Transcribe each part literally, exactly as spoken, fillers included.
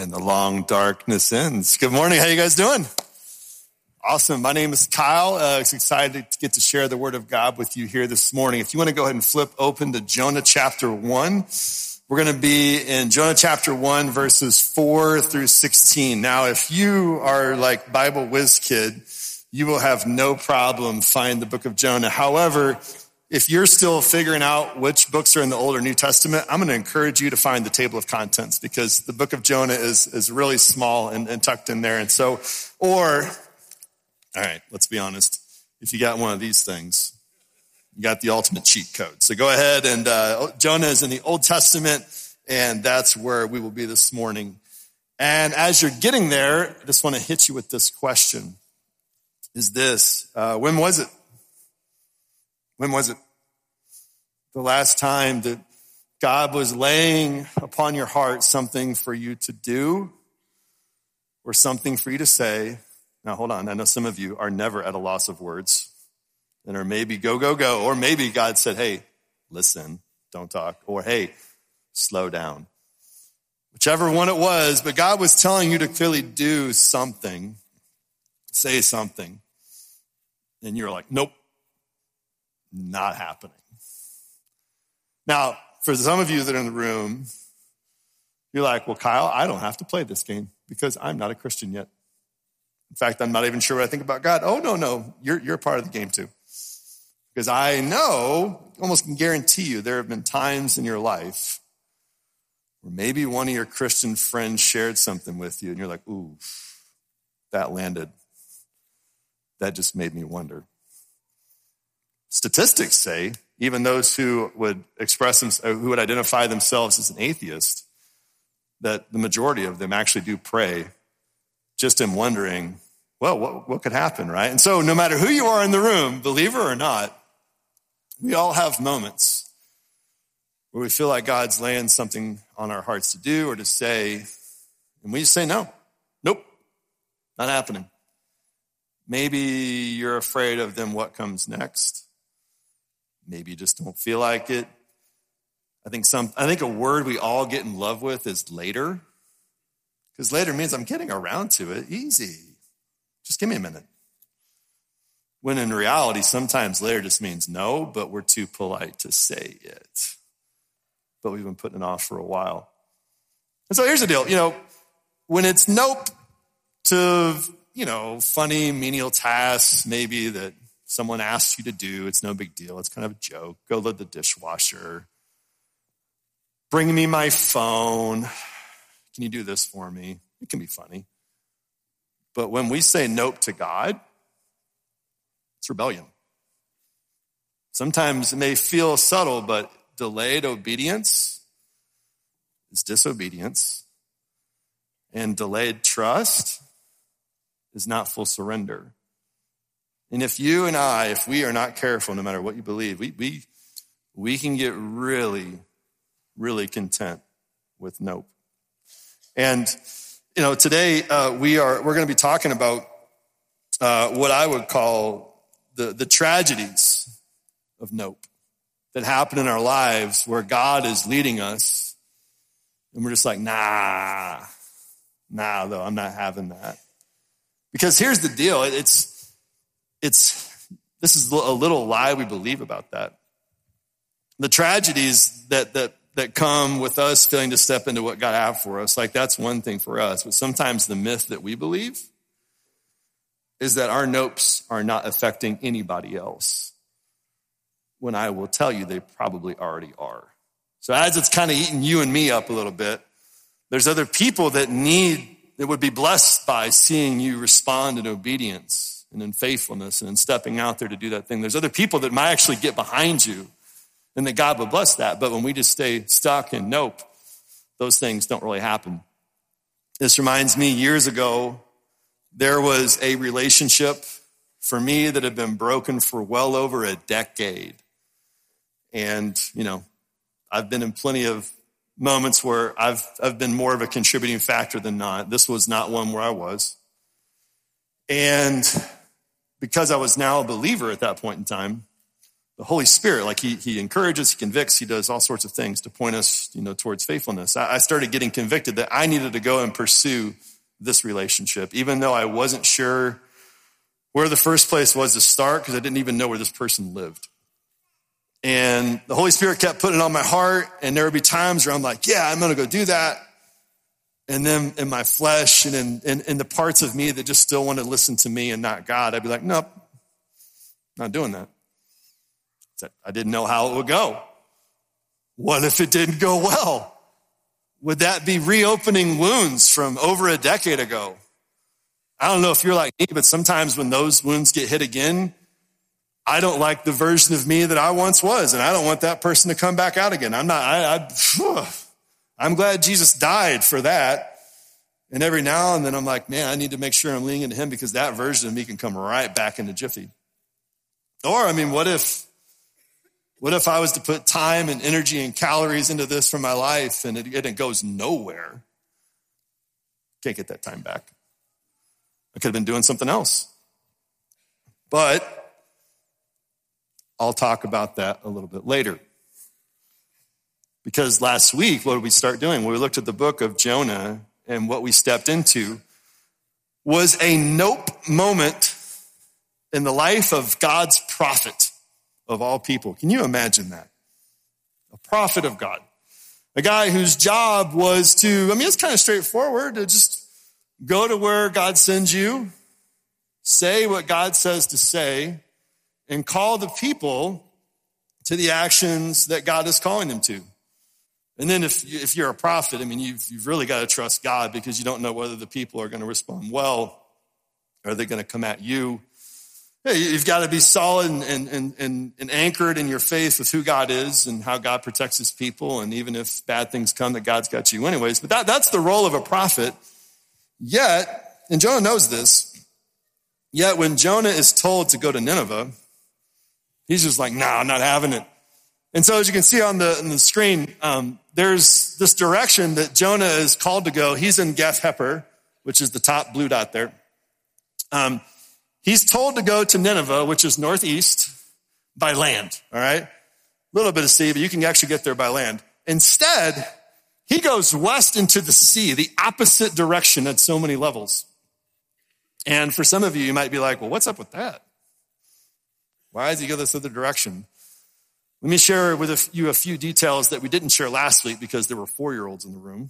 And the long darkness ends. Good morning. How you guys doing? Awesome. My name is Kyle. Uh, I'm excited to get to share the word of God with you here this morning. If you want to go ahead and flip open to Jonah chapter one, we're going to be in Jonah chapter one, verses four through sixteen. Now, if you are like Bible whiz kid, you will have no problem finding the book of Jonah. However, if you're still figuring out which books are in the Old or New Testament, I'm going to encourage you to find the table of contents because the book of Jonah is, is really small and, and tucked in there. And so, or, all right, let's be honest. If you got one of these things, you got the ultimate cheat code. So go ahead and uh, Jonah is in the Old Testament, and that's where we will be this morning. And as you're getting there, I just want to hit you with this question. Is this, uh, when was it? When was it? The last time that God was laying upon your heart something for you to do or something for you to say. Now, hold on. I know some of you are never at a loss of words and are maybe go, go, go. Or maybe God said, hey, listen, don't talk. Or, hey, slow down. Whichever one it was, but God was telling you to clearly do something, say something. And you're like, nope. Not happening. Now, for some of you that are in the room, you're like, well, Kyle, I don't have to play this game because I'm not a Christian yet. In fact, I'm not even sure what I think about God. Oh, no, no, you're, you're a part of the game too. Because I know, almost can guarantee you, there have been times in your life where maybe one of your Christian friends shared something with you and you're like, ooh, that landed. That just made me wonder. Statistics say, even those who would express them, who would identify themselves as an atheist, that the majority of them actually do pray just in wondering, well, what, what could happen, right? And so no matter who you are in the room, believer or not, we all have moments where we feel like God's laying something on our hearts to do or to say, and we just say, no, nope, not happening. Maybe you're afraid of then what comes next. Maybe you just don't feel like it. I think some. I think a word we all get in love with is later. Because later means I'm getting around to it. Easy. Just give me a minute. When in reality, sometimes later just means no, but we're too polite to say it. But we've been putting it off for a while. And so here's the deal. You know, when it's nope to, you know, funny, menial tasks, maybe that someone asks you to do, it's no big deal. It's kind of a joke. Go load the dishwasher. Bring me my phone. Can you do this for me? It can be funny. But when we say nope to God, it's rebellion. Sometimes it may feel subtle, but delayed obedience is disobedience. And delayed trust is not full surrender. And if you and I, if we are not careful, no matter what you believe, we we we can get really, really content with nope. And you know, today uh, we are we're going to be talking about uh, what I would call the the tragedies of nope that happen in our lives, where God is leading us, and we're just like, nah, nah, though I'm not having that. Because here's the deal: it's It's, this is a little lie we believe about that. The tragedies that, that, that come with us failing to step into what God had for us, like that's one thing for us. But sometimes the myth that we believe is that our nopes are not affecting anybody else, when I will tell you they probably already are. So as it's kind of eating you and me up a little bit, there's other people that need, that would be blessed by seeing you respond in obedience and in faithfulness and in stepping out there to do that thing. There's other people that might actually get behind you and that God will bless that. But when we just stay stuck and nope, those things don't really happen. This reminds me, years ago, there was a relationship for me that had been broken for well over a decade. And, you know, I've been in plenty of moments where I've I've been more of a contributing factor than not. This was not one where I was. And because I was now a believer at that point in time, the Holy Spirit. Like he, he encourages, he convicts, he does all sorts of things to point us, you know, towards faithfulness. I, I started getting convicted that I needed to go and pursue this relationship, even though I wasn't sure where the first place was to start because I didn't even know where this person lived. And the Holy Spirit kept putting it on my heart, and there would be times where I'm like, yeah, I'm going to go do that. And then in my flesh and in, in, in the parts of me that just still want to listen to me and not God, I'd be like, nope, not doing that. I didn't know how it would go. What if it didn't go well? Would that be reopening wounds from over a decade ago? I don't know if you're like me, but sometimes when those wounds get hit again, I don't like the version of me that I once was, and I don't want that person to come back out again. I'm not, I, I, I'm glad Jesus died for that. And every now and then I'm like, man, I need to make sure I'm leaning into him because that version of me can come right back into jiffy. Or, I mean, what if, what if I was to put time and energy and calories into this for my life and it, and it goes nowhere? Can't get that time back. I could have been doing something else. But I'll talk about that a little bit later. Because last week, what did we start doing? When we looked at the book of Jonah, and what we stepped into was a nope moment in the life of God's prophet of all people. Can you imagine that? A prophet of God. A guy whose job was to, I mean, it's kind of straightforward, to just go to where God sends you, say what God says to say, and call the people to the actions that God is calling them to. And then if, if you're a prophet, I mean, you've, you've really got to trust God because you don't know whether the people are going to respond well or are they going to come at you. You've got to be solid and, and, and, and anchored in your faith with who God is and how God protects his people. And even if bad things come, that God's got you anyways. But that, that's the role of a prophet. Yet, and Jonah knows this, yet when Jonah is told to go to Nineveh, he's just like, nah, I'm not having it. And so as you can see on the, on the screen, um, there's this direction that Jonah is called to go. He's in Gath Hepher, which is the top blue dot there. Um, he's told to go to Nineveh, which is northeast, by land, all right? A little bit of sea, but you can actually get there by land. Instead, he goes west into the sea, the opposite direction at so many levels. And for some of you, you might be like, well, what's up with that? Why does he go this other direction? Let me share with you a few details that we didn't share last week because there were four-year-olds in the room.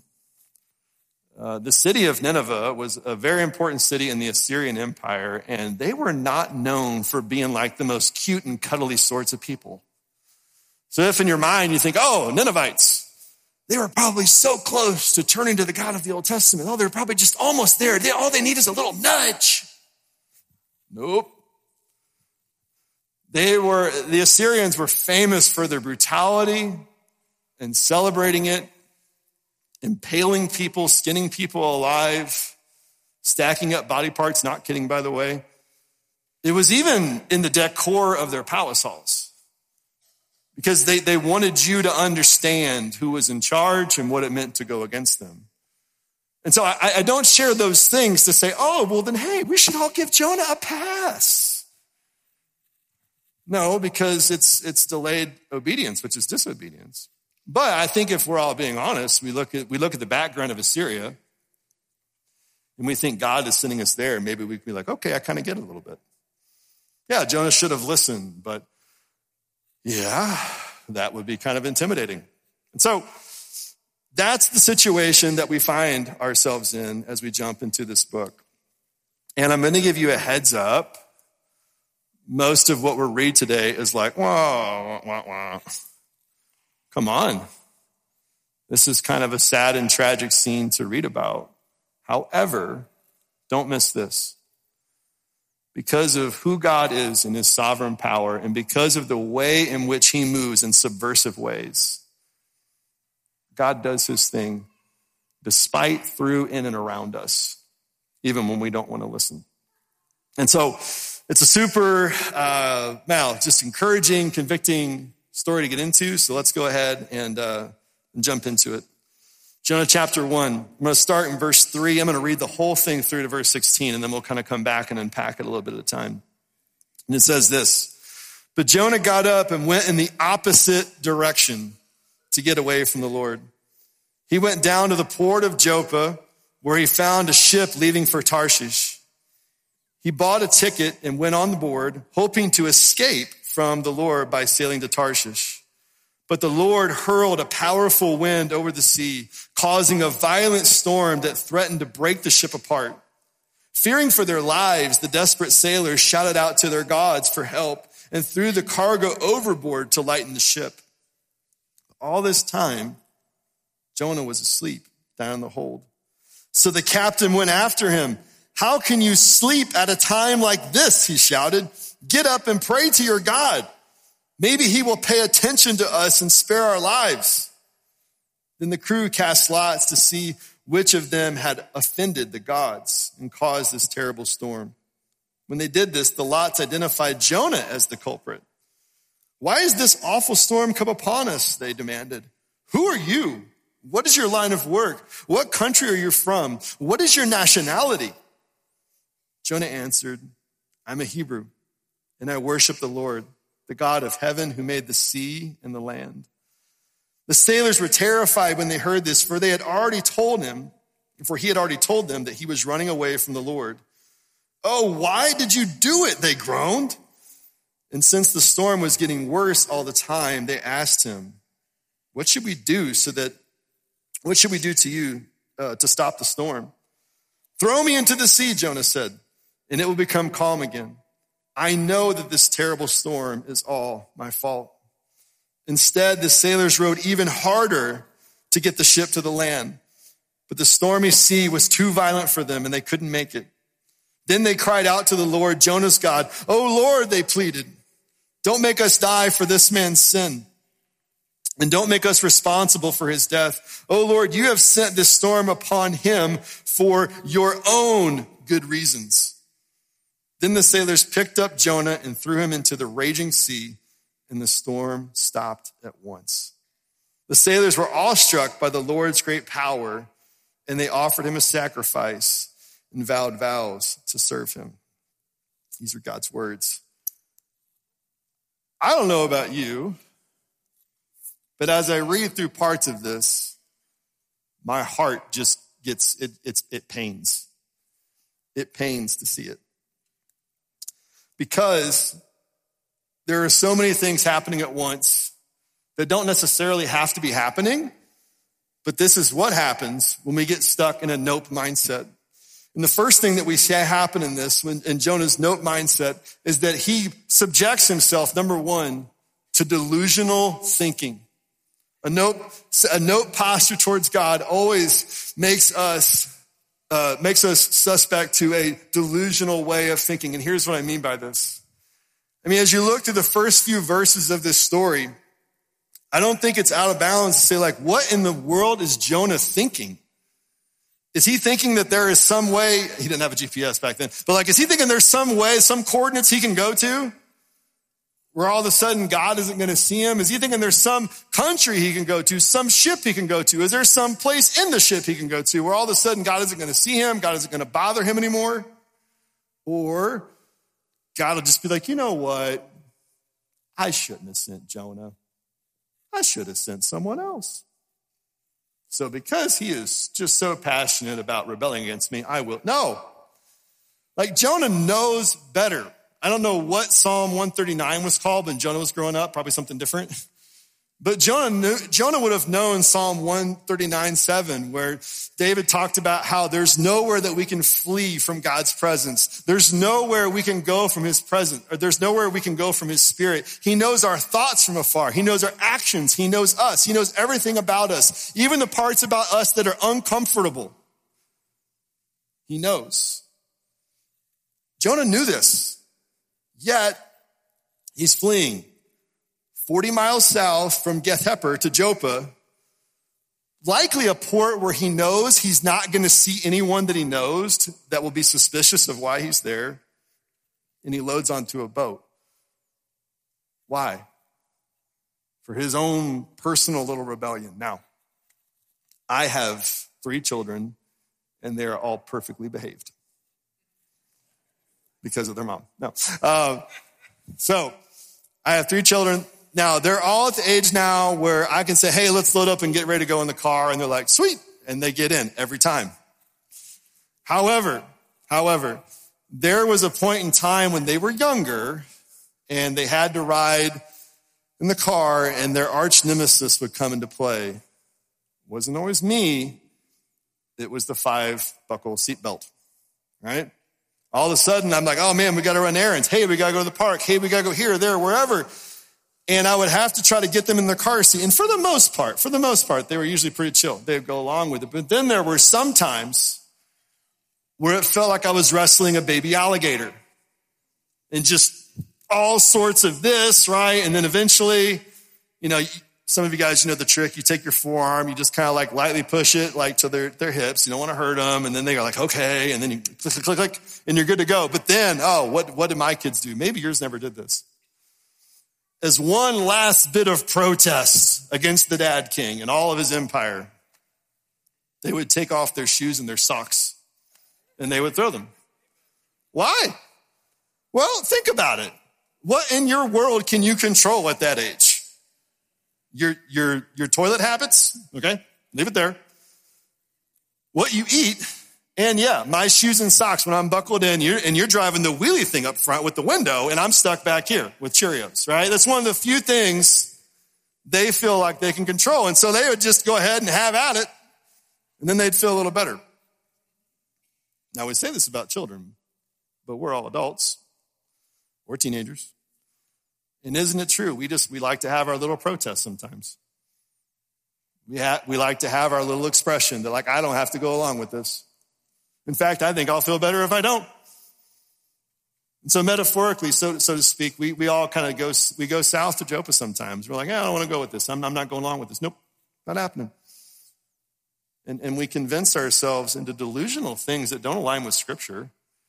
Uh, the city of Nineveh was a very important city in the Assyrian Empire, and they were not known for being like the most cute and cuddly sorts of people. So if in your mind you think, oh, Ninevites, they were probably so close to turning to the God of the Old Testament. Oh, they're probably just almost there. They, all they need is a little nudge. Nope. They were, the Assyrians were famous for their brutality and celebrating it, impaling people, skinning people alive, stacking up body parts, not kidding, by the way. It was even in the decor of their palace halls because they, they wanted you to understand who was in charge and what it meant to go against them. And so I, I don't share those things to say, oh, well then, hey, we should all give Jonah a pass. No, because it's it's delayed obedience, which is disobedience. But I think if we're all being honest, we look at we look at the background of Assyria, and we think God is sending us there. Maybe we can be like, okay, I kind of get it a little bit. Yeah, Jonah should have listened, but yeah, that would be kind of intimidating. And so that's the situation that we find ourselves in as we jump into this book. And I'm going to give you a heads up. Most of what we'll read today is like, whoa, wah, wah. Come on. This is kind of a sad and tragic scene to read about. However, don't miss this. Because of who God is in his sovereign power and because of the way in which he moves in subversive ways, God does his thing despite, through, in, and around us, even when we don't want to listen. And so it's a super, uh, now, just encouraging, convicting story to get into. So let's go ahead and, uh, and jump into it. Jonah chapter one. I'm going to start in verse three. I'm going to read the whole thing through to verse sixteen, and then we'll kind of come back and unpack it a little bit at a time. And it says this: But Jonah got up and went in the opposite direction to get away from the Lord. He went down to the port of Joppa, where he found a ship leaving for Tarshish. He bought a ticket and went on board, hoping to escape from the Lord by sailing to Tarshish. But the Lord hurled a powerful wind over the sea, causing a violent storm that threatened to break the ship apart. Fearing for their lives, the desperate sailors shouted out to their gods for help and threw the cargo overboard to lighten the ship. All this time, Jonah was asleep down in the hold. So the captain went after him. "How can you sleep at a time like this?" he shouted. "Get up and pray to your God. Maybe he will pay attention to us and spare our lives." Then the crew cast lots to see which of them had offended the gods and caused this terrible storm. When they did this, the lots identified Jonah as the culprit. "Why has this awful storm come upon us?" they demanded. "Who are you? What is your line of work? What country are you from? What is your nationality?" Jonah answered, "I'm a Hebrew, and I worship the Lord, the God of heaven who made the sea and the land." The sailors were terrified when they heard this, for they had already told him, for he had already told them that he was running away from the Lord. "Oh, why did you do it?" they groaned. And since the storm was getting worse all the time, they asked him, "What should we do so that, what should we do to you uh, to stop the storm?" "Throw me into the sea," Jonah said, "and it will become calm again. I know that this terrible storm is all my fault." Instead, the sailors rowed even harder to get the ship to the land. But the stormy sea was too violent for them, and they couldn't make it. Then they cried out to the Lord, Jonah's God. "Oh Lord," they pleaded, "don't make us die for this man's sin, and don't make us responsible for his death. Oh Lord, you have sent this storm upon him for your own good reasons." Then the sailors picked up Jonah and threw him into the raging sea, and the storm stopped at once. The sailors were awestruck by the Lord's great power, and they offered him a sacrifice and vowed vows to serve him. These are God's words. I don't know about you, but as I read through parts of this, my heart just gets, it, it, it pains. It pains to see it. Because there are so many things happening at once that don't necessarily have to be happening, but this is what happens when we get stuck in a nope mindset. And the first thing that we see happen in this, when, in Jonah's nope mindset, is that he subjects himself, number one, to delusional thinking. A nope, a nope posture towards God always makes us uh, makes us suspect to a delusional way of thinking. And here's what I mean by this. I mean, as you look through the first few verses of this story, I don't think it's out of balance to say, like, what in the world is Jonah thinking? Is he thinking that there is some way, he didn't have a G P S back then, but like, is he thinking there's some way, some coordinates he can go to where all of a sudden God isn't going to see him? Is he thinking there's some country he can go to, some ship he can go to? Is there some place in the ship he can go to where all of a sudden God isn't going to see him, God isn't going to bother him anymore? Or God will just be like, you know what? I shouldn't have sent Jonah. I should have sent someone else. So because he is just so passionate about rebelling against me, I will. No. Like Jonah knows better. I don't know what Psalm one thirty-nine was called when Jonah was growing up, probably something different. But Jonah knew, Jonah would have known Psalm one thirty-nine seven, where David talked about how there's nowhere that we can flee from God's presence. There's nowhere we can go from his presence, or there's nowhere we can go from his spirit. He knows our thoughts from afar. He knows our actions. He knows us. He knows everything about us, even the parts about us that are uncomfortable. He knows. Jonah knew this, yet he's fleeing forty miles south from Gath-hepher to Joppa, likely a port where he knows he's not going to see anyone that he knows that will be suspicious of why he's there. And he loads onto a boat. Why? For his own personal little rebellion. Now, I have three children, and they're all perfectly behaved because of their mom. No. Uh, so... I have three children. Now, they're all at the age now where I can say, hey, let's load up and get ready to go in the car. And they're like, sweet. And they get in every time. However, however, there was a point in time when they were younger and they had to ride in the car and their arch nemesis would come into play. It wasn't always me. It was the five buckle seatbelt, right? All of a sudden, I'm like, oh man, we got to run errands. Hey, we got to go to the park. Hey, we got to go here, there, wherever. And I would have to try to get them in their car seat. And for the most part, for the most part, they were usually pretty chill. They would go along with it. But then there were some times where it felt like I was wrestling a baby alligator. And just all sorts of this, right? And then eventually, you know, some of you guys, you know the trick. You take your forearm, you just kind of like lightly push it like to their, their hips. You don't want to hurt them. And then they are like, okay. And then you click, click, click, click, and you're good to go. But then, oh, what, what did my kids do? Maybe yours never did this. As one last bit of protest against the Dad King and all of his empire, they would take off their shoes and their socks and they would throw them. Why? Well, think about it. What in your world can you control at that age? Your, your, your toilet habits, okay? Leave it there. What you eat, and yeah, my shoes and socks when I'm buckled in, you're, and you're driving the wheelie thing up front with the window, and I'm stuck back here with Cheerios, right? That's one of the few things they feel like they can control. And so they would just go ahead and have at it, and then they'd feel a little better. Now, we say this about children, but we're all adults. We're teenagers. And isn't it true? We just, we like to have our little protests sometimes. We ha- we like to have our little expression that like, I don't have to go along with this. In fact, I think I'll feel better if I don't. And so metaphorically, so, so to speak, we, we all kind of go, we go south to Joppa sometimes. We're like, yeah, I don't want to go with this. I'm, I'm not going along with this. Nope, not happening. And, and we convince ourselves into delusional things that don't align with Scripture.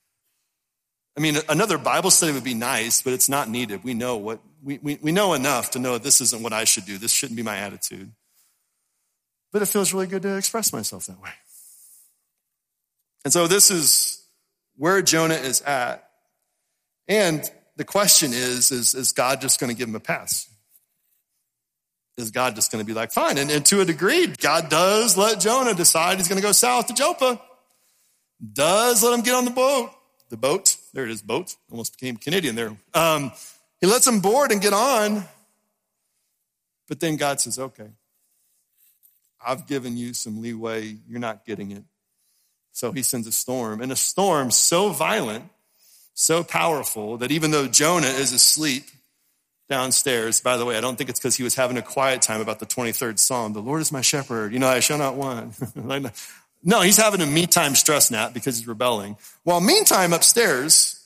I mean, another Bible study would be nice, but it's not needed. We know what we, we, we know enough to know this isn't what I should do. This shouldn't be my attitude. But it feels really good to express myself that way. And so this is where Jonah is at. And the question is, is, is God just going to give him a pass? Is God just going to be like, fine? And, and to a degree, God does let Jonah decide he's going to go south to Joppa. Does let him get on the boat. The boat, there it is, boat. Almost became Canadian there. Um, he lets him board and get on. But then God says, okay, I've given you some leeway. You're not getting it. So he sends a storm. And a storm so violent, so powerful, that even though Jonah is asleep downstairs, by the way, I don't think it's because he was having a quiet time about the twenty-third Psalm. The Lord is my shepherd. You know, I shall not want. No, he's having a me time stress nap because he's rebelling. While meantime, upstairs,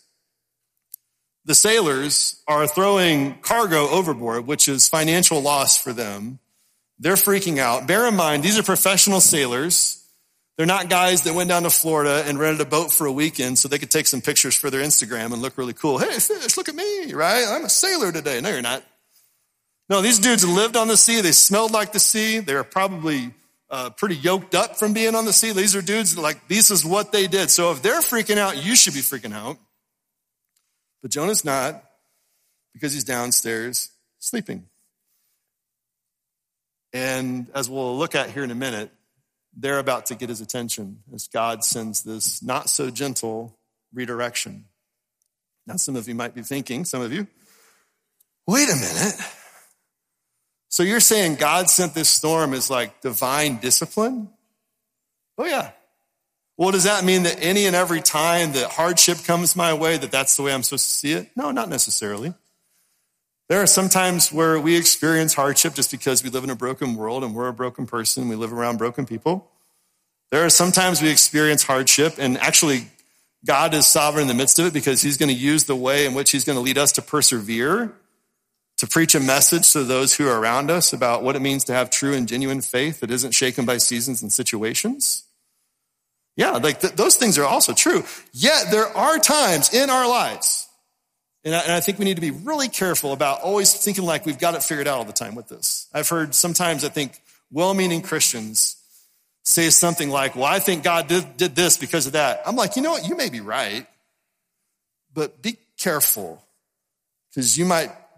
the sailors are throwing cargo overboard, which is financial loss for them. They're freaking out. Bear in mind, these are professional sailors. They're not guys that went down to Florida and rented a boat for a weekend so they could take some pictures for their Instagram and look really cool. Hey, fish, look at me, right? I'm a sailor today. No, you're not. No, these dudes lived on the sea. They smelled like the sea. They were probably Uh, pretty yoked up from being on the sea. These are dudes that like, this is what they did. So if they're freaking out, you should be freaking out. But Jonah's not, because he's downstairs sleeping. And as we'll look at here in a minute, they're about to get his attention as God sends this not so gentle redirection. Now, some of you might be thinking, some of you, wait a minute. So you're saying God sent this storm as like divine discipline? Oh yeah. Well, does that mean that any and every time that hardship comes my way, that that's the way I'm supposed to see it? No, not necessarily. There are some times where we experience hardship just because we live in a broken world and we're a broken person. We live around broken people. There are some times we experience hardship, and actually God is sovereign in the midst of it because he's going to use the way in which he's going to lead us to persevere, to preach a message to those who are around us about what it means to have true and genuine faith that isn't shaken by seasons and situations. Yeah, like th- those things are also true. Yet there are times in our lives, and I, and I think we need to be really careful about always thinking like we've got it figured out all the time with this. I've heard sometimes, I think, well-meaning Christians say something like, well, I think God did, did this because of that. I'm like, you know what? You may be right, but be careful, because you might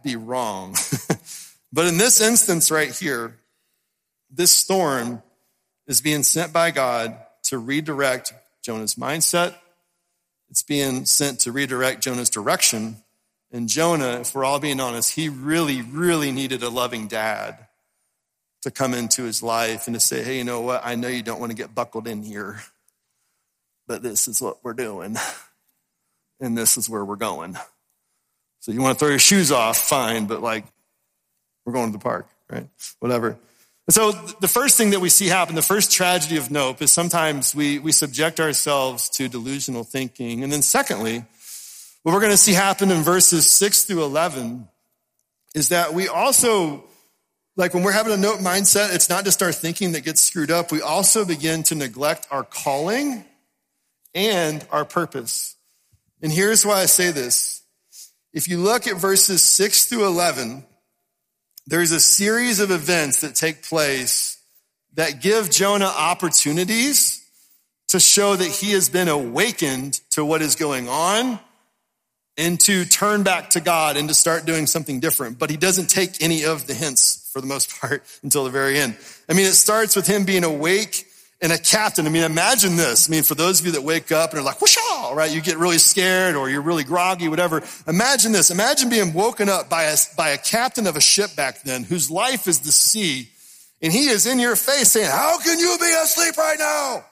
be wrong. But in this instance right here, this storm is being sent by God to redirect Jonah's mindset. It's being sent to redirect Jonah's direction. And Jonah, if we're all being honest, he really, really needed a loving dad to come into his life and to say, hey, you know what? I know you don't want to get buckled in here, but this is what we're doing. And this is where we're going. So you want to throw your shoes off, fine, but like, we're going to the park, right? Whatever. And so the first thing that we see happen, the first tragedy of note, is sometimes we, we subject ourselves to delusional thinking. And then secondly, what we're going to see happen in verses six through eleven is that we also, like when we're having a note mindset, it's not just our thinking that gets screwed up. We also begin to neglect our calling and our purpose. And here's why I say this. If you look at verses six through eleven, there's a series of events that take place that give Jonah opportunities to show that he has been awakened to what is going on and to turn back to God and to start doing something different. But he doesn't take any of the hints for the most part until the very end. I mean, it starts with him being awake and a captain. I mean, imagine this. I mean, for those of you that wake up and are like, whooshaw, right? You get really scared or you're really groggy, whatever. Imagine this. Imagine being woken up by a, by a captain of a ship back then whose life is the sea. And he is in your face saying, how can you be asleep right now?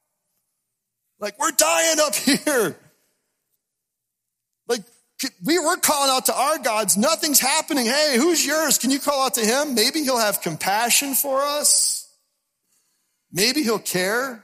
Like, we're dying up here. Like, we were calling out to our gods. Nothing's happening. Hey, who's yours? Can you call out to him? Maybe he'll have compassion for us. Maybe he'll care.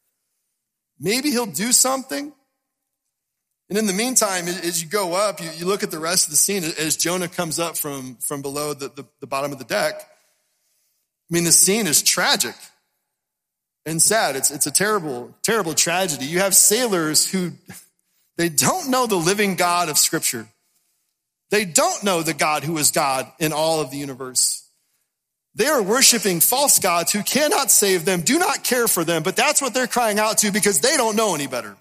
Maybe he'll do something. And in the meantime, as you go up, you, you look at the rest of the scene as Jonah comes up from, from below the, the, the bottom of the deck. I mean, the scene is tragic and sad. It's, it's a terrible, terrible tragedy. You have sailors who, they don't know the living God of Scripture. They don't know the God who is God in all of the universe. They are worshiping false gods who cannot save them, do not care for them, but that's what they're crying out to because they don't know any better.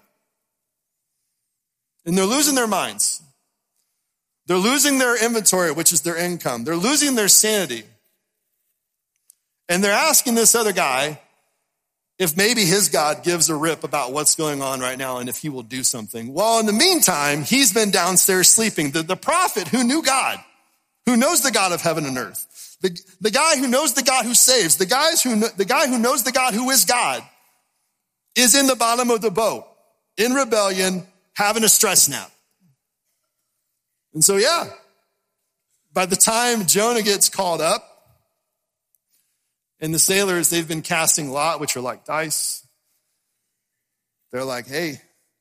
And they're losing their minds. They're losing their inventory, which is their income. They're losing their sanity. And they're asking this other guy if maybe his God gives a rip about what's going on right now and if he will do something. Well, in the meantime, he's been downstairs sleeping. The, the prophet who knew God, who knows the God of heaven and earth, The, the guy who knows the God who saves, the guys who the guy who knows the God who is God, is in the bottom of the boat, in rebellion, having a stress nap. And so, yeah, by the time Jonah gets called up, and the sailors, they've been casting lot, which are like dice. They're like, hey,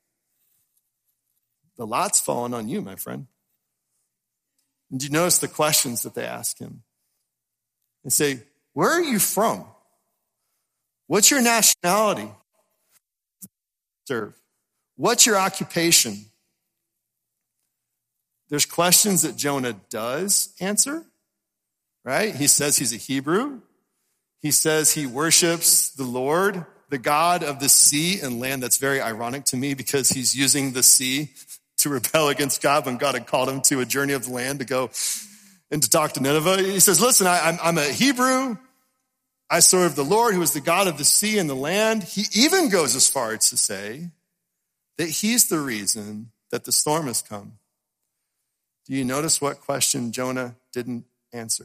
the lot's falling on you, my friend. And do you notice the questions that they ask him? They say, where are you from? What's your nationality? Serve. What's your occupation? There's questions that Jonah does answer, right? He says he's a Hebrew. He says he worships the Lord, the God of the sea and land. That's very ironic to me because he's using the sea to rebel against God when God had called him to a journey of the land to go and to talk to Nineveh. He says, listen, I, I'm, I'm a Hebrew. I serve the Lord who is the God of the sea and the land. He even goes as far as to say that he's the reason that the storm has come. Do you notice what question Jonah didn't answer?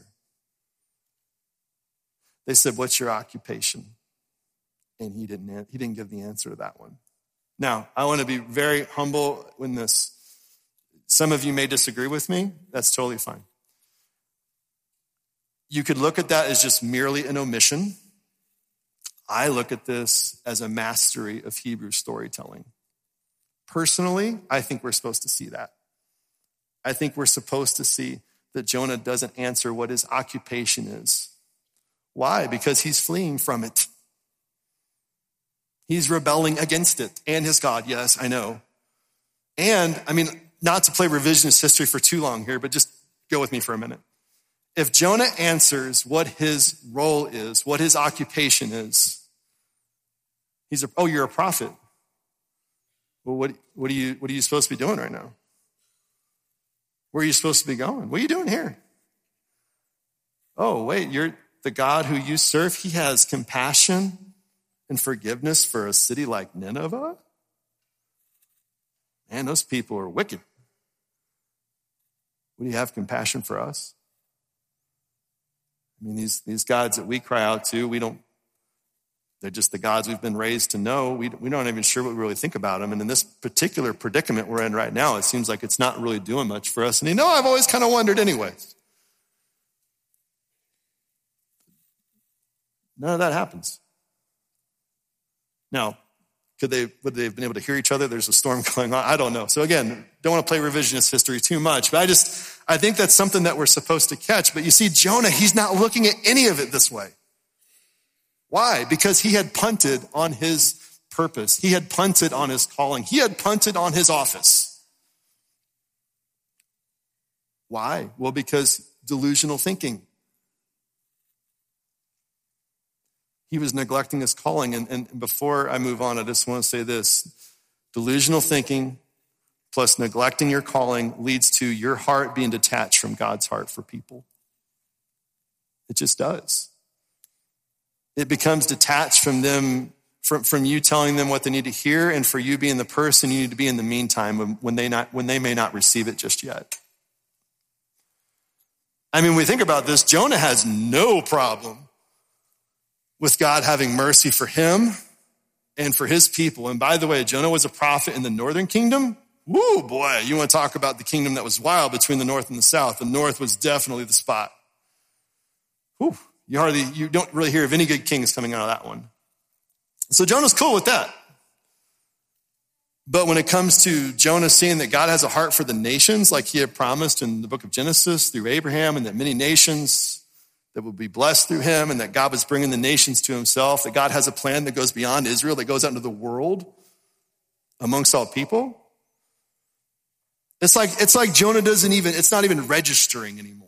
They said, what's your occupation? And he didn't, he didn't give the answer to that one. Now, I want to be very humble in this. Some of you may disagree with me. That's totally fine. You could look at that as just merely an omission. I look at this as a mastery of Hebrew storytelling. Personally, I think we're supposed to see that. I think we're supposed to see that Jonah doesn't answer what his occupation is. Why? Because he's fleeing from it. He's rebelling against it and his God. Yes, I know. And, I mean, not to play revisionist history for too long here, but just go with me for a minute. If Jonah answers what his role is, what his occupation is, he's a, oh, you're a prophet. Well, what, what, are you, what are you supposed to be doing right now? Where are you supposed to be going? What are you doing here? Oh, wait, you're the God who you serve. He has compassion and forgiveness for a city like Nineveh? Man, those people are wicked. Would you have compassion for us? I mean, these, these gods that we cry out to, we don't, they're just the gods we've been raised to know. We, we're not even sure what we really think about them. And in this particular predicament we're in right now, it seems like it's not really doing much for us. And you know, I've always kind of wondered anyways. None of that happens. Now, could they, would they have been able to hear each other? There's a storm going on. I don't know. So again, don't want to play revisionist history too much, but I just, I think that's something that we're supposed to catch. But you see, Jonah, he's not looking at any of it this way. Why? Because he had punted on his purpose. He had punted on his calling. He had punted on his office. Why? Well, because delusional thinking. He was neglecting his calling. And, and before I move on, I just want to say this. Delusional thinking plus neglecting your calling leads to your heart being detached from God's heart for people. It just does. It becomes detached from them, from, from you telling them what they need to hear, and for you being the person you need to be in the meantime when, when they not when they may not receive it just yet. I mean, when we think about this, Jonah has no problem with God having mercy for him and for his people. And by the way, Jonah was a prophet in the northern kingdom. Woo, boy, you want to talk about the kingdom that was wild between the north and the south. The north was definitely the spot. Whew. You hardly, you don't really hear of any good kings coming out of that one. So Jonah's cool with that. But when it comes to Jonah seeing that God has a heart for the nations, like he had promised in the book of Genesis through Abraham, and that many nations that would be blessed through him, and that God was bringing the nations to himself, that God has a plan that goes beyond Israel, that goes out into the world amongst all people. It's like, it's like Jonah doesn't even, it's not even registering anymore.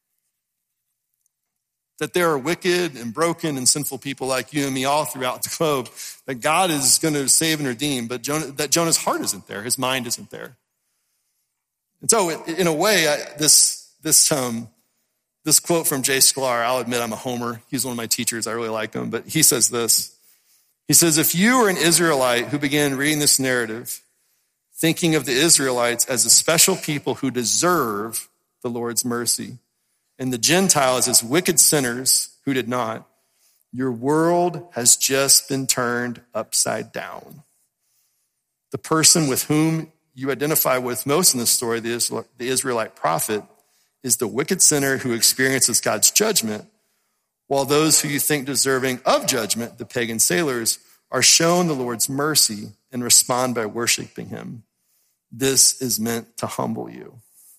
That there are wicked and broken and sinful people like you and me all throughout the globe, that God is going to save and redeem, but Jonah, that Jonah's heart isn't there. His mind isn't there. And so in a way, I, this, this, um, this quote from Jay Sklar, I'll admit I'm a homer. He's one of my teachers. I really like him, but he says this. He says, if you were an Israelite who began reading this narrative, thinking of the Israelites as a special people who deserve the Lord's mercy, and the Gentiles as wicked sinners who did not, your world has just been turned upside down. The person with whom you identify with most in this story, the Israelite prophet, is the wicked sinner who experiences God's judgment, while those who you think deserving of judgment, the pagan sailors, are shown the Lord's mercy and respond by worshiping him. This is meant to humble you.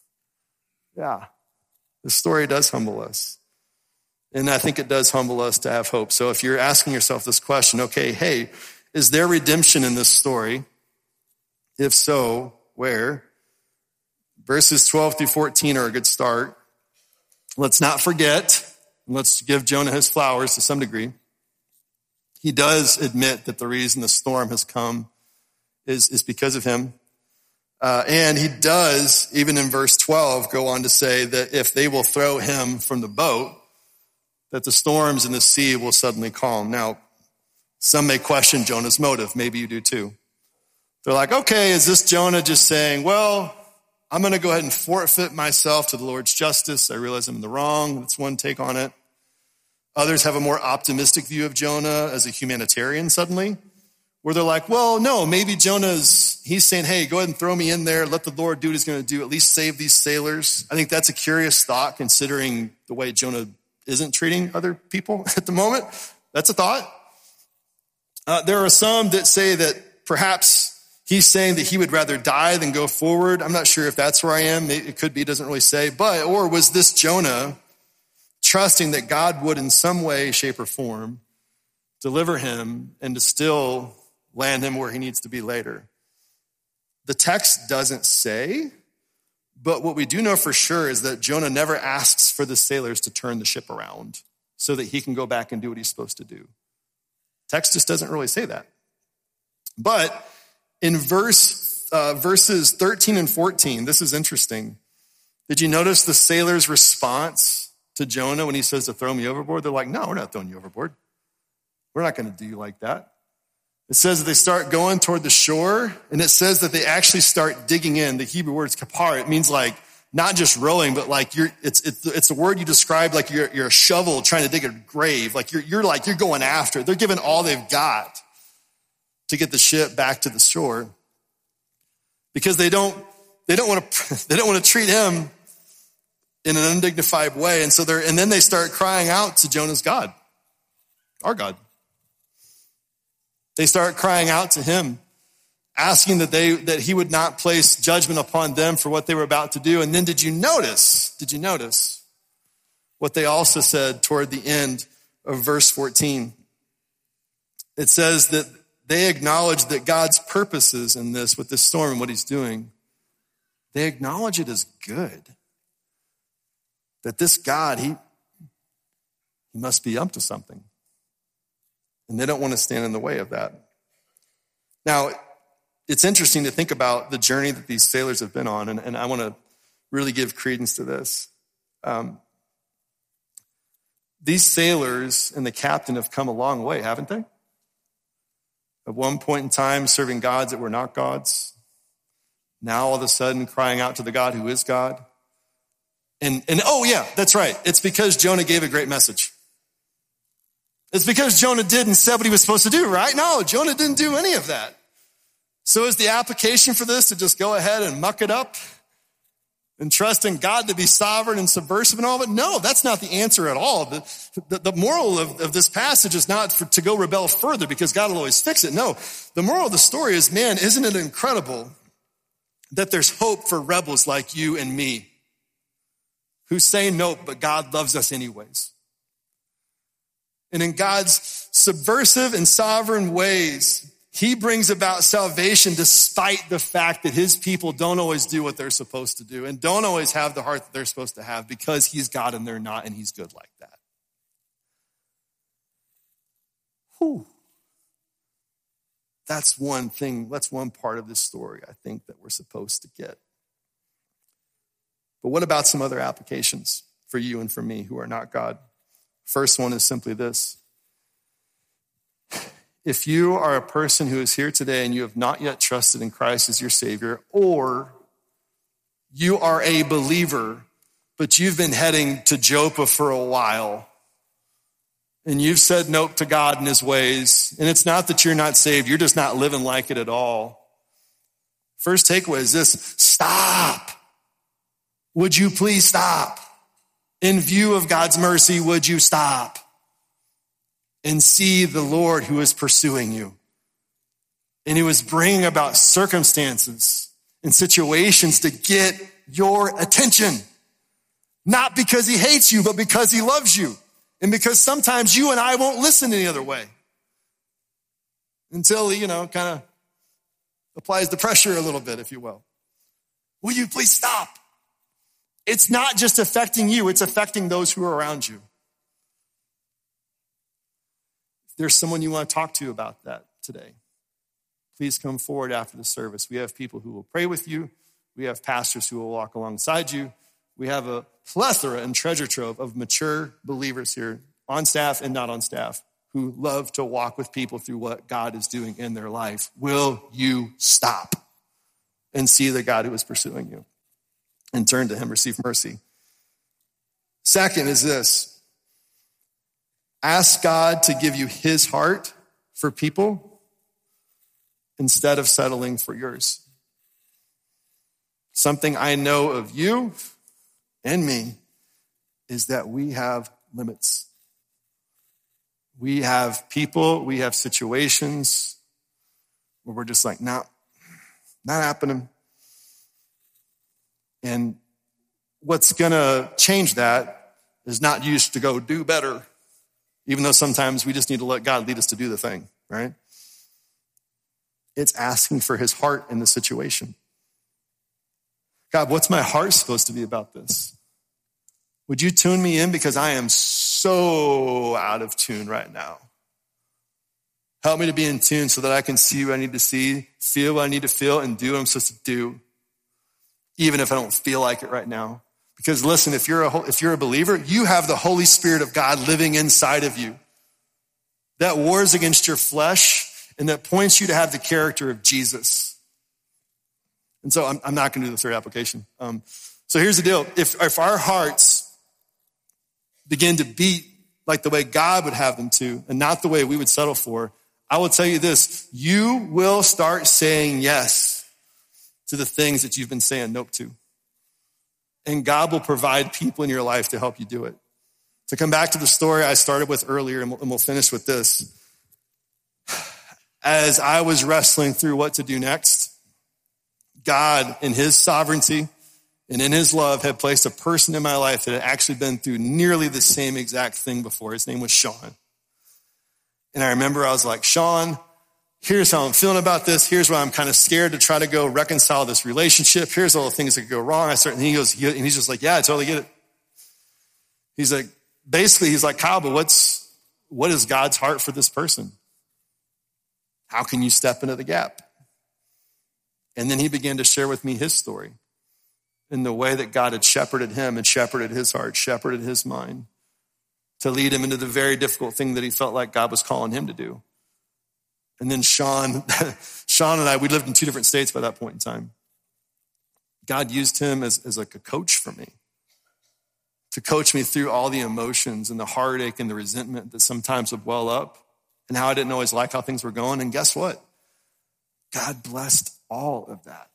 Yeah. The story does humble us. And I think it does humble us to have hope. So if you're asking yourself this question, okay, hey, is there redemption in this story? If so, where? Verses twelve through fourteen are a good start. Let's not forget, let's give Jonah his flowers to some degree. He does admit that the reason the storm has come is, is because of him. Uh, and he does, even in verse twelve, go on to say that if they will throw him from the boat, that the storms in the sea will suddenly calm. Now, some may question Jonah's motive. Maybe you do too. They're like, okay, is this Jonah just saying, well, I'm going to go ahead and forfeit myself to the Lord's justice. I realize I'm in the wrong. That's one take on it. Others have a more optimistic view of Jonah as a humanitarian suddenly, where they're like, well, no, maybe Jonah's, he's saying, hey, go ahead and throw me in there. Let the Lord do what he's going to do. At least save these sailors. I think that's a curious thought considering the way Jonah isn't treating other people at the moment. That's a thought. Uh, there are some that say that perhaps he's saying that he would rather die than go forward. I'm not sure if that's where I am. It could be, it doesn't really say. But, or was this Jonah trusting that God would in some way, shape, or form deliver him and to still land him where he needs to be later? The text doesn't say, but what we do know for sure is that Jonah never asks for the sailors to turn the ship around so that he can go back and do what he's supposed to do. Text just doesn't really say that. But in verse uh, verses thirteen and fourteen, this is interesting. Did you notice the sailors' response to Jonah when he says to throw me overboard? They're like, no, we're not throwing you overboard. We're not going to do you like that. It says that they start going toward the shore, and it says that they actually start digging in. The Hebrew word is kapar. It means like not just rowing, but like you're, it's, it's, it's a word you describe like you're, you're a shovel trying to dig a grave. Like you're, you're like, you're going after it. They're giving all they've got to get the ship back to the shore because they don't, they don't want to, they don't want to treat him in an undignified way. And so they're, and then they start crying out to Jonah's God, our God. They start crying out to him, asking that they, that he would not place judgment upon them for what they were about to do. And then did you notice, did you notice what they also said toward the end of verse fourteen? It says that they acknowledge that God's purposes in this, with this storm and what he's doing, they acknowledge it as good. That this God, he, he must be up to something. And they don't want to stand in the way of that. Now, it's interesting to think about the journey that these sailors have been on, and, and I want to really give credence to this. Um, these sailors and the captain have come a long way, haven't they? At one point in time, serving gods that were not gods. Now, all of a sudden, crying out to the God who is God. And, and oh, yeah, that's right. It's because Jonah gave a great message. It's because Jonah did and said what he was supposed to do, right? No, Jonah didn't do any of that. So is the application for this to just go ahead and muck it up and trust in God to be sovereign and subversive and all of it? No, that's not the answer at all. The, the, the moral of, of this passage is not for, to go rebel further because God will always fix it. No, the moral of the story is, man, isn't it incredible that there's hope for rebels like you and me who say no, but God loves us anyways. And in God's subversive and sovereign ways, he brings about salvation despite the fact that his people don't always do what they're supposed to do and don't always have the heart that they're supposed to have because he's God and they're not, and he's good like that. Whew. That's one thing, that's one part of this story I think that we're supposed to get. But what about some other applications for you and for me who are not God? First one is simply this. If you are a person who is here today and you have not yet trusted in Christ as your Savior, or you are a believer, but you've been heading to Joppa for a while, and you've said nope to God and his ways, and it's not that you're not saved, you're just not living like it at all. First takeaway is this: stop. Would you please stop? In view of God's mercy, would you stop and see the Lord who is pursuing you? And who is bringing about circumstances and situations to get your attention. Not because he hates you, but because he loves you. And because sometimes you and I won't listen any other way. Until he, you know, kind of applies the pressure a little bit, if you will. Will you please stop? It's not just affecting you, it's affecting those who are around you. If there's someone you want to talk to about that today, please come forward after the service. We have people who will pray with you. We have pastors who will walk alongside you. We have a plethora and treasure trove of mature believers here on staff and not on staff who love to walk with people through what God is doing in their life. Will you stop and see the God who is pursuing you? And turn to him, receive mercy. Second is this: ask God to give you his heart for people instead of settling for yours. Something I know of you and me is that we have limits. We have people, we have situations where we're just like, no, not happening. And what's going to change that is not used to go do better, even though sometimes we just need to let God lead us to do the thing, right? It's asking for his heart in the situation. God, what's my heart supposed to be about this? Would you tune me in because I am so out of tune right now. Help me to be in tune so that I can see what I need to see, feel what I need to feel, and do what I'm supposed to do. Even if I don't feel like it right now. Because listen, if you're a, if you're a believer, you have the Holy Spirit of God living inside of you. That wars against your flesh and that points you to have the character of Jesus. And so I'm, I'm not going to do the third application. Um, so here's the deal. If, if our hearts begin to beat like the way God would have them to and not the way we would settle for, I will tell you this, you will start saying yes to the things that you've been saying nope to. And God will provide people in your life to help you do it. To come back to the story I started with earlier, and we'll, and we'll finish with this. As I was wrestling through what to do next, God, in his sovereignty and in his love, had placed a person in my life that had actually been through nearly the same exact thing before. His name was Sean. And I remember I was like, Sean, here's how I'm feeling about this. Here's why I'm kind of scared to try to go reconcile this relationship. Here's all the things that could go wrong. I start, and he goes, he, and he's just like, yeah, I totally get it. He's like, basically, he's like, Kyle, but what's, what is God's heart for this person? How can you step into the gap? And then he began to share with me his story and the way that God had shepherded him and shepherded his heart, shepherded his mind to lead him into the very difficult thing that he felt like God was calling him to do. And then Sean, Sean and I, we lived in two different states by that point in time. God used him as, as like a coach for me, to coach me through all the emotions and the heartache and the resentment that sometimes would well up and how I didn't always like how things were going. And guess what? God blessed all of that.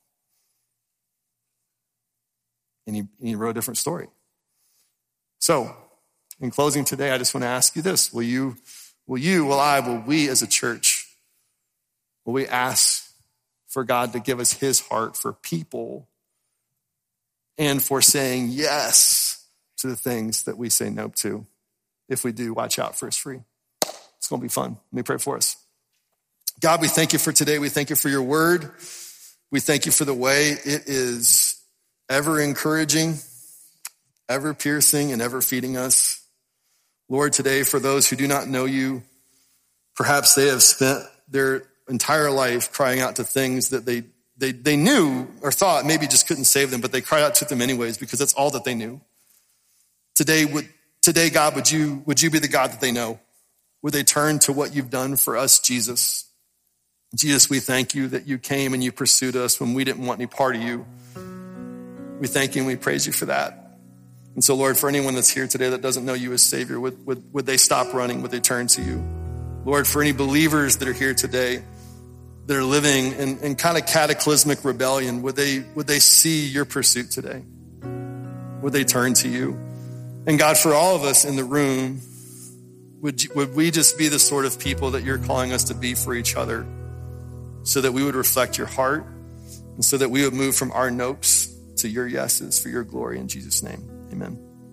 And he, and he wrote a different story. So in closing today, I just want to ask you this. Will you, will you, will I, will we as a church, will we ask for God to give us his heart for people and for saying yes to the things that we say no to? If we do, watch out for us free. It's going to be fun. Let me pray for us. God, we thank you for today. We thank you for your word. We thank you for the way it is ever encouraging, ever piercing, and ever feeding us. Lord, today for those who do not know you, perhaps they have spent their entire life crying out to things that they, they, they knew or thought maybe just couldn't save them, but they cried out to them anyways because that's all that they knew. Today, would, today, God, would you, would you be the God that they know? Would they turn to what you've done for us, Jesus? Jesus, we thank you that you came and you pursued us when we didn't want any part of you. We thank you and we praise you for that. And so, Lord, for anyone that's here today that doesn't know you as Savior, would, would, would they stop running? Would they turn to you? Lord, for any believers that are here today that are living in, in kind of cataclysmic rebellion, would they, would they see your pursuit today? Would they turn to you? And God, for all of us in the room, would, you, would we just be the sort of people that you're calling us to be for each other so that we would reflect your heart and so that we would move from our nopes to your yeses for your glory in Jesus' name. Amen.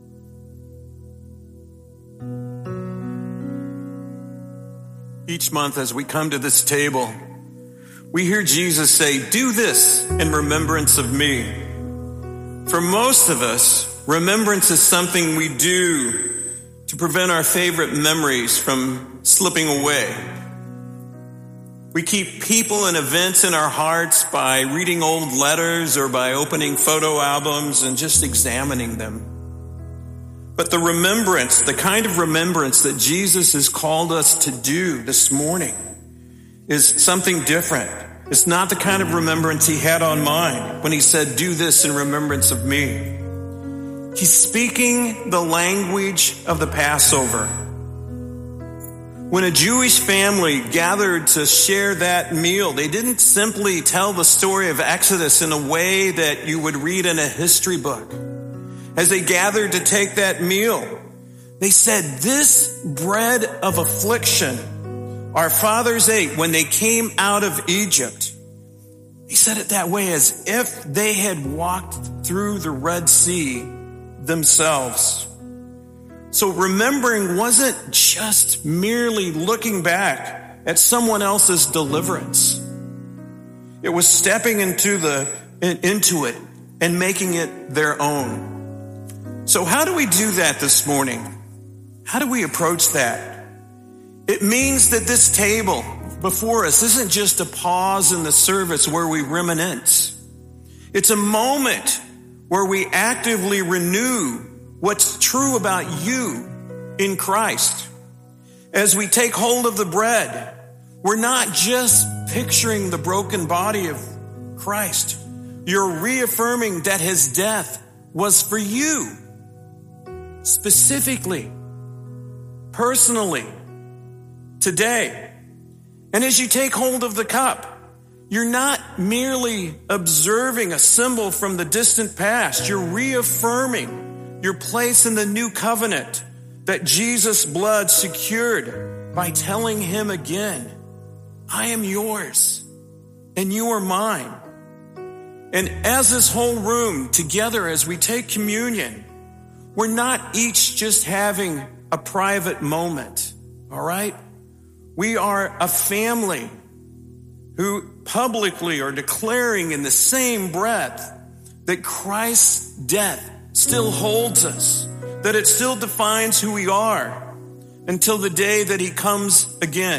Each month as we come to this table, we hear Jesus say, do this in remembrance of me. For most of us, remembrance is something we do to prevent our favorite memories from slipping away. We keep people and events in our hearts by reading old letters or by opening photo albums and just examining them. But the remembrance, the kind of remembrance that Jesus has called us to do this morning is something different. It's not the kind of remembrance he had on mind when he said, do this in remembrance of me. He's speaking the language of the Passover. When a Jewish family gathered to share that meal, they didn't simply tell the story of Exodus in a way that you would read in a history book. As they gathered to take that meal, they said, this bread of affliction our fathers ate when they came out of Egypt. He said it that way as if they had walked through the Red Sea themselves. So remembering wasn't just merely looking back at someone else's deliverance. It was stepping into the into it and making it their own. So how do we do that this morning? How do we approach that? It means that this table before us isn't just a pause in the service where we reminisce. It's a moment where we actively renew what's true about you in Christ. As we take hold of the bread, we're not just picturing the broken body of Christ. You're reaffirming that his death was for you, specifically, personally, today. And as you take hold of the cup, you're not merely observing a symbol from the distant past. You're reaffirming your place in the new covenant that Jesus' blood secured by telling him again, I am yours and you are mine. And as this whole room together, as we take communion, we're not each just having a private moment, all right? We are a family who publicly are declaring in the same breath that Christ's death still holds us, that it still defines who we are until the day that he comes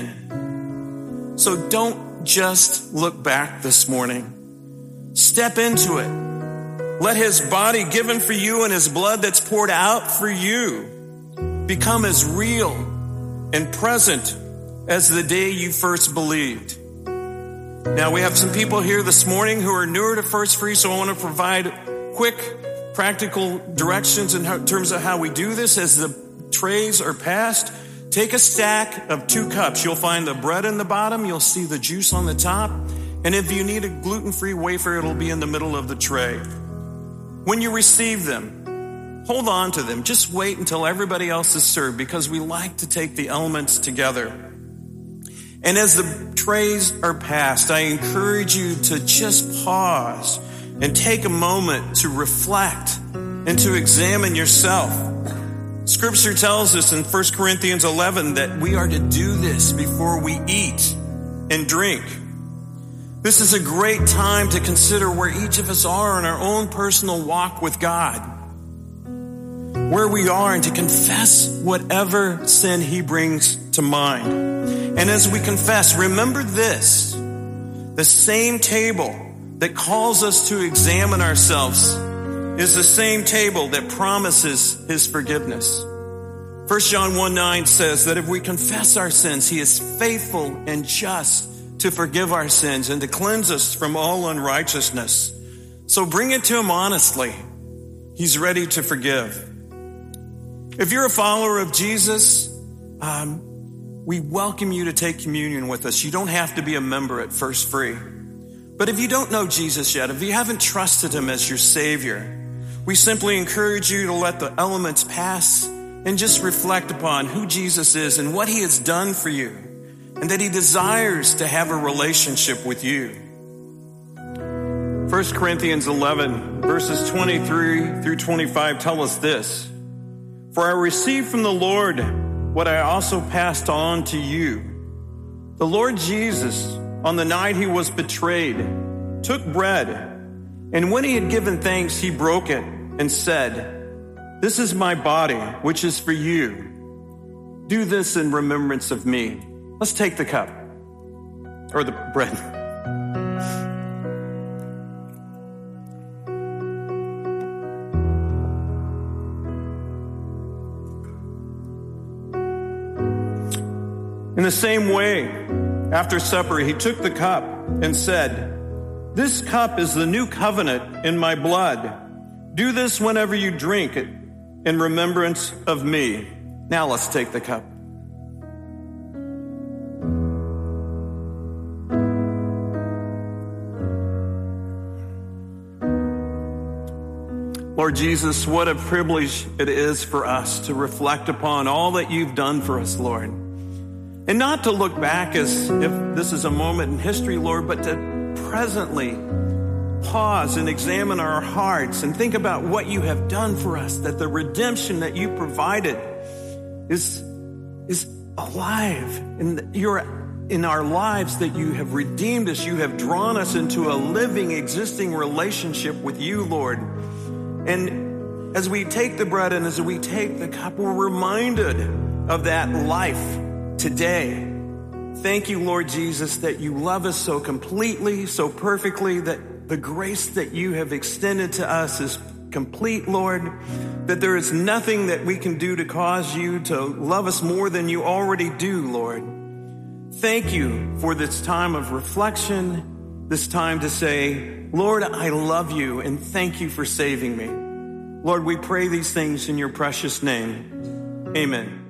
again. So don't just look back this morning. Step into it. Let his body given for you and his blood that's poured out for you become as real and present as the day you first believed. Now, we have some people here this morning who are newer to First Free, so I want to provide quick, practical directions in terms of how we do this. As the trays are passed, take a stack of two cups. You'll find the bread in the bottom. You'll see the juice on the top. And if you need a gluten-free wafer, it'll be in the middle of the tray. When you receive them, hold on to them. Just wait until everybody else is served, because we like to take the elements together. And as the trays are passed, I encourage you to just pause and take a moment to reflect and to examine yourself. Scripture tells us in First Corinthians eleven that we are to do this before we eat and drink. This is a great time to consider where each of us are in our own personal walk with God, where we are, and to confess whatever sin he brings to mind. And as we confess, remember this: the same table that calls us to examine ourselves is the same table that promises his forgiveness. First John one nine says that if we confess our sins, he is faithful and just to forgive our sins and to cleanse us from all unrighteousness. So bring it to him honestly. He's ready to forgive. If you're a follower of Jesus, um, we welcome you to take communion with us. You don't have to be a member at First Free. But if you don't know Jesus yet, if you haven't trusted him as your Savior, we simply encourage you to let the elements pass and just reflect upon who Jesus is and what he has done for you, and that he desires to have a relationship with you. First Corinthians eleven, verses twenty-three through twenty-five tell us this: For I received from the Lord what I also passed on to you. The Lord Jesus, on the night he was betrayed, took bread, and when he had given thanks, he broke it and said, This is my body, which is for you. Do this in remembrance of me. Let's take the cup, or the bread. In the same way, after supper, he took the cup and said, This cup is the new covenant in my blood. Do this whenever you drink it in remembrance of me. Now let's take the cup. Lord Jesus, what a privilege it is for us to reflect upon all that you've done for us, Lord. And not to look back as if this is a moment in history, Lord, but to presently pause and examine our hearts and think about what you have done for us, that the redemption that you provided is, is alive. And you're in our lives, that you have redeemed us. You have drawn us into a living, existing relationship with you, Lord. And as we take the bread and as we take the cup, we're reminded of that life today. Thank you, Lord Jesus, that you love us so completely, so perfectly, that the grace that you have extended to us is complete, Lord, that there is nothing that we can do to cause you to love us more than you already do, Lord. Thank you for this time of reflection, this time to say, Lord, I love you and thank you for saving me. Lord, we pray these things in your precious name. Amen.